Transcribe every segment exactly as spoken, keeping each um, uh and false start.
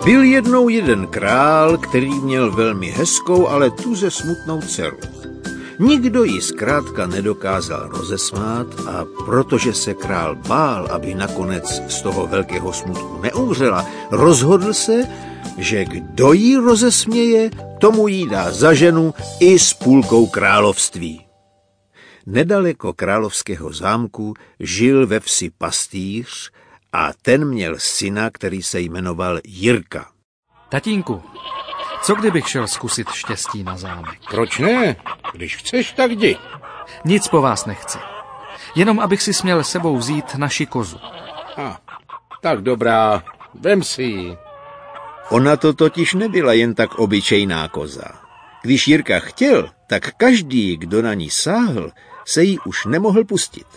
Byl jednou jeden král, který měl velmi hezkou, ale tuze smutnou dceru. Nikdo ji zkrátka nedokázal rozesmát a protože se král bál, aby nakonec z toho velkého smutku neumřela, rozhodl se, že kdo jí rozesměje, tomu jí dá za ženu i s půlkou království. Nedaleko královského zámku žil ve vsi pastýř a ten měl syna, který se jmenoval Jirka. Tatínku, co kdybych šel zkusit štěstí na zámek? Proč ne? Když chceš, tak jdi. Nic po vás nechci. Jenom abych si směl sebou vzít naši kozu. A, tak dobrá, vem si ji. Ona to totiž nebyla jen tak obyčejná koza. Když Jirka chtěl, tak každý, kdo na ní sáhl, se jí už nemohl pustit.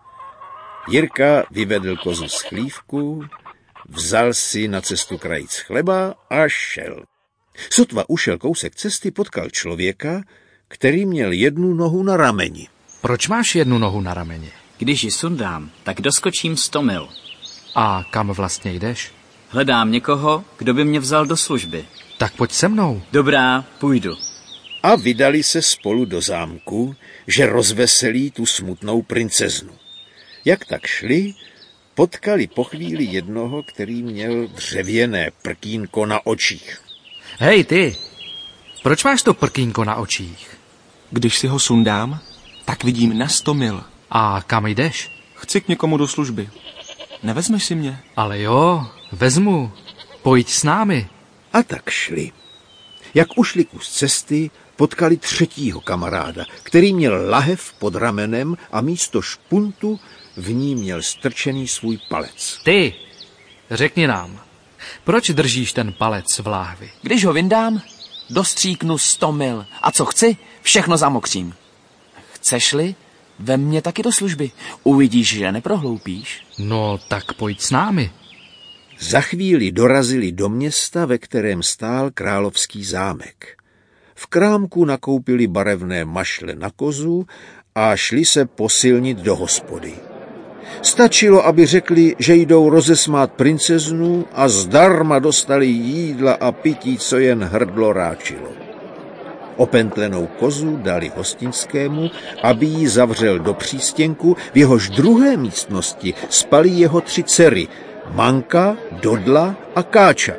Jirka vyvedl kozu z chlívku, vzal si na cestu krajíc chleba a šel. Sotva ušel kousek cesty, potkal člověka, který měl jednu nohu na rameni. Proč máš jednu nohu na rameni? Když ji sundám, tak doskočím sto mil. A kam vlastně jdeš? Hledám někoho, kdo by mě vzal do služby. Tak pojď se mnou. Dobrá, půjdu. A vydali se spolu do zámku, že rozveselí tu smutnou princeznu. Jak tak šli, potkali po chvíli jednoho, který měl dřevěné prkínko na očích. Hej ty, proč máš to prkínko na očích? Když si ho sundám, tak vidím na sto mil. A kam jdeš? Chci k někomu do služby. Nevezmeš si mě? Ale jo, vezmu. Pojď s námi. A tak šli. Jak ušli kus cesty, potkali třetího kamaráda, který měl lahev pod ramenem a místo špuntu v ní měl strčený svůj palec. Ty, řekni nám, proč držíš ten palec v láhvi? Když ho vyndám, dostříknu sto mil. A co chci, všechno zamokřím. Chceš-li, vem mě taky do služby. Uvidíš, že neprohloupíš. No, tak pojď s námi. Za chvíli dorazili do města, ve kterém stál královský zámek. V krámku nakoupili barevné mašle na kozu a šli se posilnit do hospody. Stačilo, aby řekli, že jdou rozesmát princeznu a zdarma dostali jídla a pití, co jen hrdlo ráčilo. Opentlenou kozu dali hostinskému, aby ji zavřel do přístěnku, v jehož druhé místnosti spali jeho tři dcery, Manka, Dodla a Káča.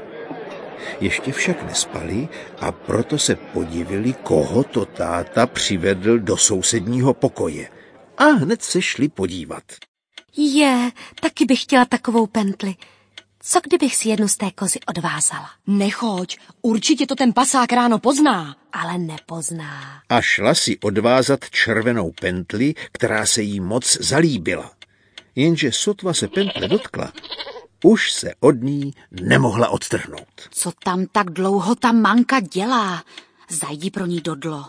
Ještě však nespali a proto se podivili, koho to táta přivedl do sousedního pokoje. A hned se šli podívat. Je, taky bych chtěla takovou pentli. Co kdybych si jednu z té kozy odvázala? Nechoď, určitě to ten pasák ráno pozná. Ale nepozná. A šla si odvázat červenou pentli, která se jí moc zalíbila. Jenže sotva se pentle dotkla, už se od ní nemohla odtrhnout. Co tam tak dlouho ta Manka dělá? Zajdi pro ní, Dodlo.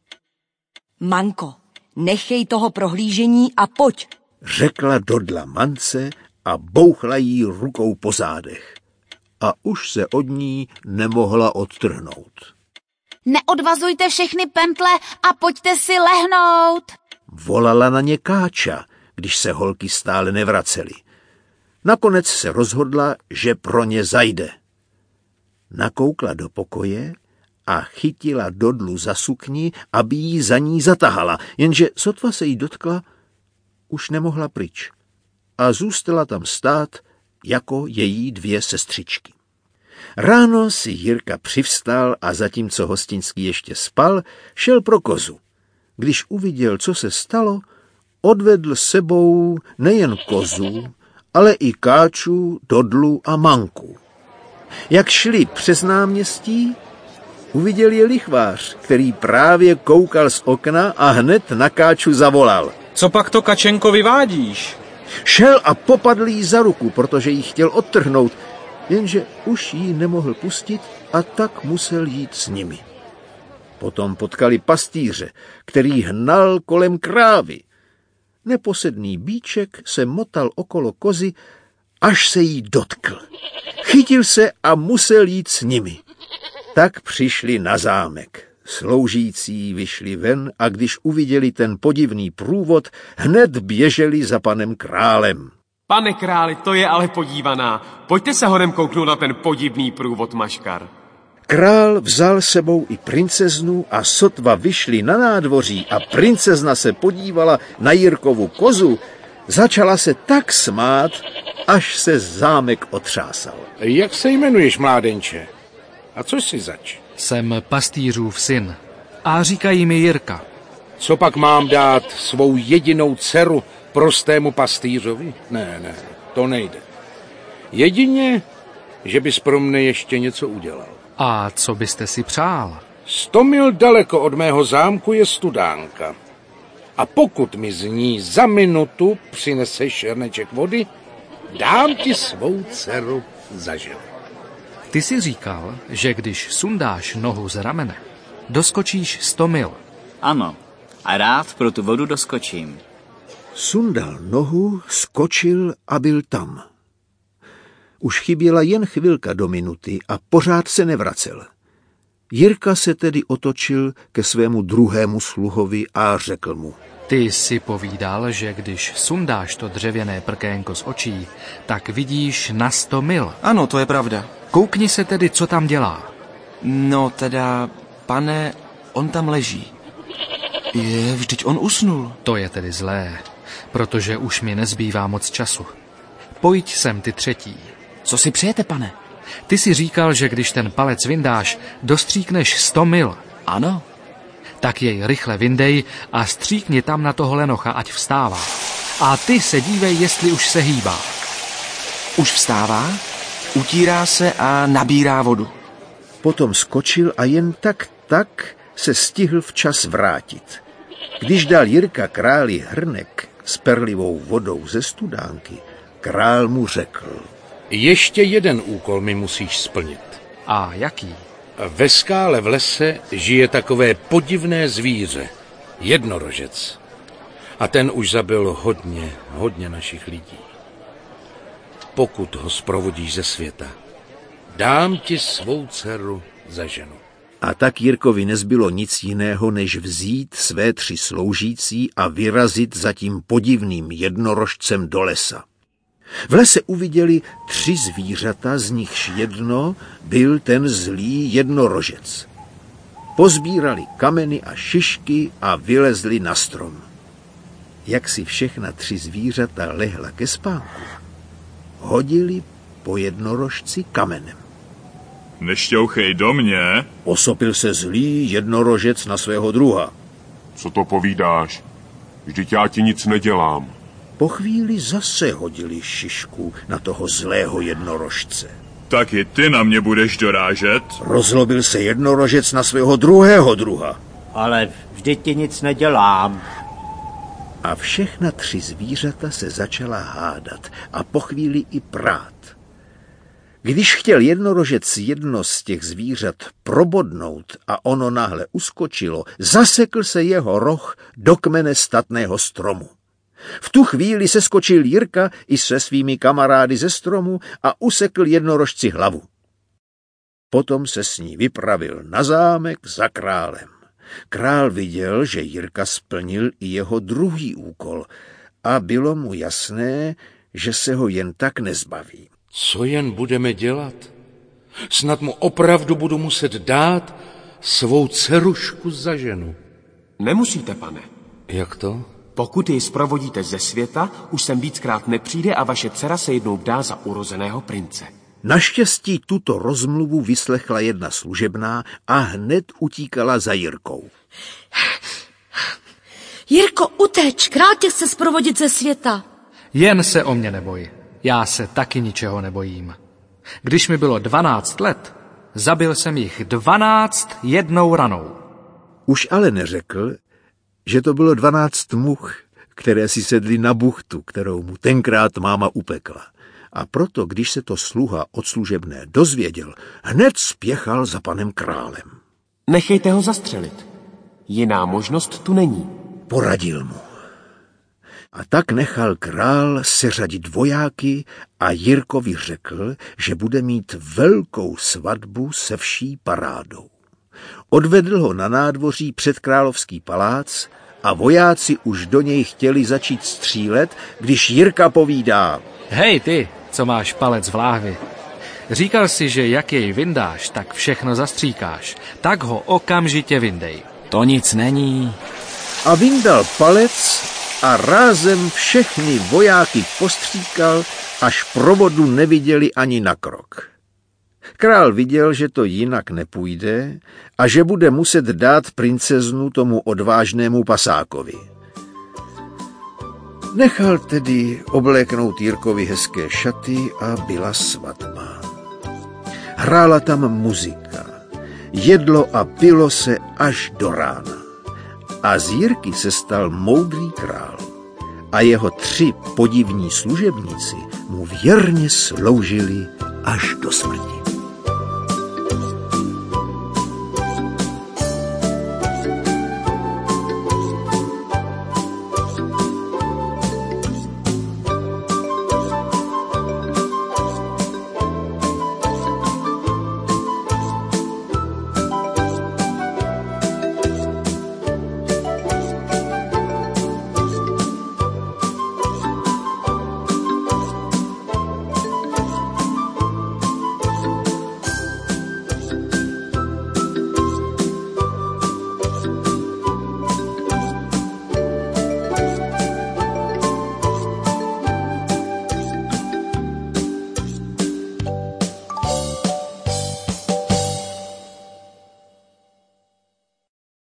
Manko, nechej toho prohlížení a pojď. Řekla Dodla Mance a bouchla jí rukou po zádech. A už se od ní nemohla odtrhnout. Neodvazujte všechny pentle a pojďte si lehnout. Volala na ně Káča, když se holky stále nevracely. Nakonec se rozhodla, že pro ně zajde. Nakoukla do pokoje a chytila Dodlu za sukni, aby jí za ní zatahala, jenže sotva se jí dotkla, už nemohla pryč a zůstala tam stát jako její dvě sestřičky. Ráno si Jirka přivstal a zatímco hostinský ještě spal, šel pro kozu. Když uviděl, co se stalo, odvedl sebou nejen kozu, ale i Káču, Dodlu a Manku. Jak šli přes náměstí, uviděl je lichvář, který právě koukal z okna a hned na Káču zavolal. Co pak to, Kačenko, vyvádíš? Šel a popadl jí za ruku, protože jí chtěl odtrhnout, jenže už jí nemohl pustit a tak musel jít s nimi. Potom potkali pastýře, který hnal kolem krávy. Neposedný býček se motal okolo kozy, až se jí dotkl. Chytil se a musel jít s nimi. Tak přišli na zámek. Sloužící vyšli ven a když uviděli ten podivný průvod, hned běželi za panem králem. Pane králi, to je ale podívaná. Pojďte se honem kouknout na ten podivný průvod maškar. Král vzal sebou i princeznu a sotva vyšli na nádvoří a princezna se podívala na Jirkovu kozu, začala se tak smát, až se zámek otřásal. Jak se jmenuješ, mládenče? A co jsi zač? Jsem pastýřův syn a říkají mi Jirka. Co pak mám dát svou jedinou dceru prostému pastýřovi? Ne, ne, to nejde. Jedině, že bys pro mne ještě něco udělal. A co byste si přál? Sto mil daleko od mého zámku je studánka. A pokud mi z ní za minutu přineseš šerneček vody, dám ti svou dceru za ženu. Ty jsi říkal, že když sundáš nohu z ramene, doskočíš sto mil. Ano, a rád pro tu vodu doskočím. Sundal nohu, skočil a byl tam. Už chyběla jen chvilka do minuty a pořád se nevracel. Jirka se tedy otočil ke svému druhému sluhovi a řekl mu. Ty si povídal, že když sundáš to dřevěné prkénko z očí, tak vidíš na sto mil. Ano, to je pravda. Koukni se tedy, co tam dělá. No teda, pane, on tam leží. Je, vždyť on usnul. To je tedy zlé, protože už mi nezbývá moc času. Pojď sem, ty třetí. Co si přejete, pane? Ty si říkal, že když ten palec vyndáš, dostříkneš sto mil. Ano. Tak jej rychle vyndej a stříkni tam na toho lenocha, ať vstává. A ty se dívej, jestli už se hýbá. Už vstává, utírá se a nabírá vodu. Potom skočil a jen tak, tak se stihl včas vrátit. Když dal Jirka králi hrnek s perlivou vodou ze studánky, král mu řekl. Ještě jeden úkol mi musíš splnit. A jaký? Ve skále v lese žije takové podivné zvíře, jednorožec. A ten už zabil hodně, hodně našich lidí. Pokud ho zprovodíš ze světa, dám ti svou dceru za ženu. A tak Jirkovi nezbylo nic jiného, než vzít své tři sloužící a vyrazit za tím podivným jednorožcem do lesa. V lese uviděli tři zvířata, z nichž jedno byl ten zlý jednorožec. Pozbírali kameny a šišky a vylezli na strom. Jak si všechna tři zvířata lehla ke spánku, hodili po jednorožci kamenem. Nešťouchej do mě. Osopil se zlý jednorožec na svého druha. Co to povídáš? Vždyť já ti nic nedělám. Po chvíli zase hodili šišku na toho zlého jednorožce. Tak i ty na mě budeš dorážet? Rozlobil se jednorožec na svého druhého druha. Ale vždyť ti nic nedělám. A všechna tři zvířata se začala hádat a po chvíli i prát. Když chtěl jednorožec jedno z těch zvířat probodnout a ono náhle uskočilo, zasekl se jeho roh do kmene statného stromu. V tu chvíli se skočil Jirka i se svými kamarády ze stromu a usekl jednorožci hlavu. Potom se s ní vypravil na zámek za králem. Král viděl, že Jirka splnil i jeho druhý úkol a bylo mu jasné, že se ho jen tak nezbaví. Co jen budeme dělat? Snad mu opravdu budu muset dát svou dcerušku za ženu. Nemusíte, pane. Jak to? Pokud ji zprovodíte ze světa, už sem víckrát nepřijde a vaše dcera se jednou vdá za urozeného prince. Naštěstí tuto rozmluvu vyslechla jedna služebná a hned utíkala za Jirkou. Jirko, uteč, král tě chce zprovodit ze světa. Jen se o mě neboj, já se taky ničeho nebojím. Když mi bylo dvanáct let, zabil jsem jich dvanáct jednou ranou. Už ale neřekl, že to bylo dvanáct much, které si sedly na buchtu, kterou mu tenkrát máma upekla. A proto, když se to sluha od služebné dozvěděl, hned spěchal za panem králem. Nechejte ho zastřelit. Jiná možnost tu není. Poradil mu. A tak nechal král seřadit vojáky a Jirkovi řekl, že bude mít velkou svatbu se vší parádou. Odvedl ho na nádvoří před královský palác a vojáci už do něj chtěli začít střílet, když Jirka povídá. Hej ty, co máš palec v láhvi. Říkal si, že jak jej vyndáš, tak všechno zastříkáš. Tak ho okamžitě vyndej. To nic není. A vyndal palec a rázem všechny vojáky postříkal, až provodu neviděli ani na krok. Král viděl, že to jinak nepůjde a že bude muset dát princeznu tomu odvážnému pasákovi. Nechal tedy obléknout Jirkovi hezké šaty a byla svatba. Hrála tam muzika, jedlo a pilo se až do rána. A z Jirky se stal moudrý král a jeho tři podivní služebníci mu věrně sloužili až do smrti.